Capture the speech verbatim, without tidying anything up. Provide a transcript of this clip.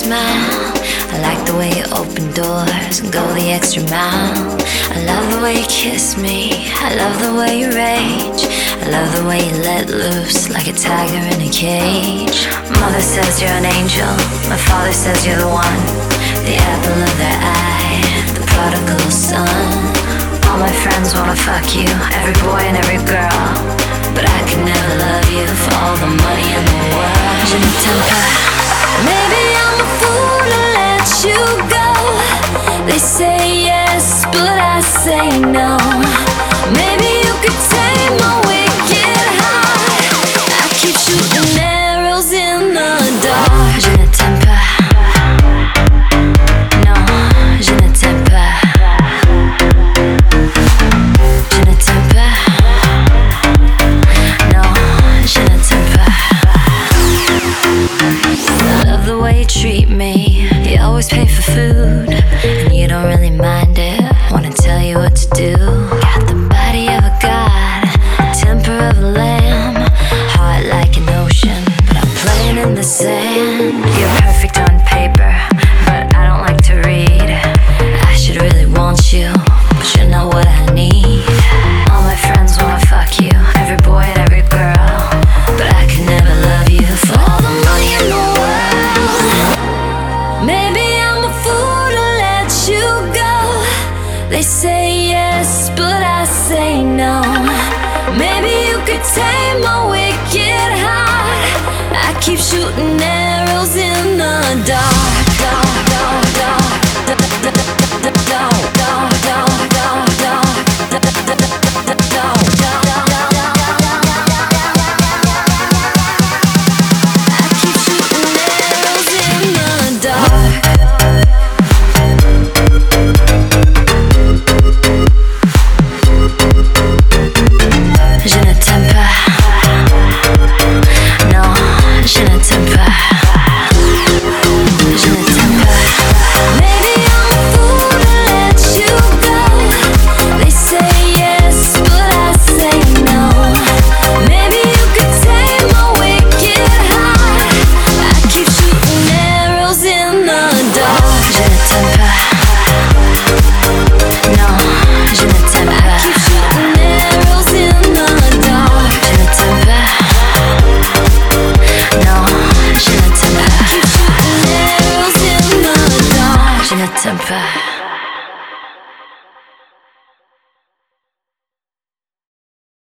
smile. I like the way you open doors and go the extra mile. I love the way you kiss me, I love the way you rage. I love the way you let loose like a tiger in a cage. Mother says you're an angel, my father says you're the one, the apple of their eye, the prodigal son. All my friends wanna fuck you, every boy and every girl, but I could never love you for all the money in the world. Je ne t'aime pas. Maybe I'm a fool to let you go. They say yes, but I say no. Maybe you could take my wicked heart. I keep shooting arrows in the dark. Je ne t'aime pas. Non, je ne t'aime pas. Je ne t'aime pas. Non, je ne t'aime pas. I love the way you treat me. You always pay for food, and you don't really mind it. Wanna tell you what to do. Got the body of a god, temper of a lamb, heart like an ocean, but I'm playing in the sand. You're perfect on paper, but I don't like to read. I should really want you, but you're not what I need. All my friends wanna fuck you, every boy and every girl, but I could never love you for all the money in the world. Maybe I'm a fool to let you go. They say yes, but I say no. Maybe you could take my wicked heart. I keep shooting at